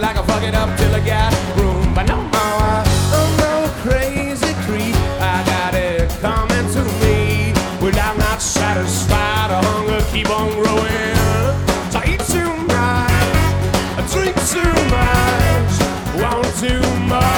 like I fuck it up till I got room. But no more, I'm no crazy creep. I got it coming to me. Well, I'm not satisfied. The hunger keep on growing. So I eat too much, I drink too much, want too much.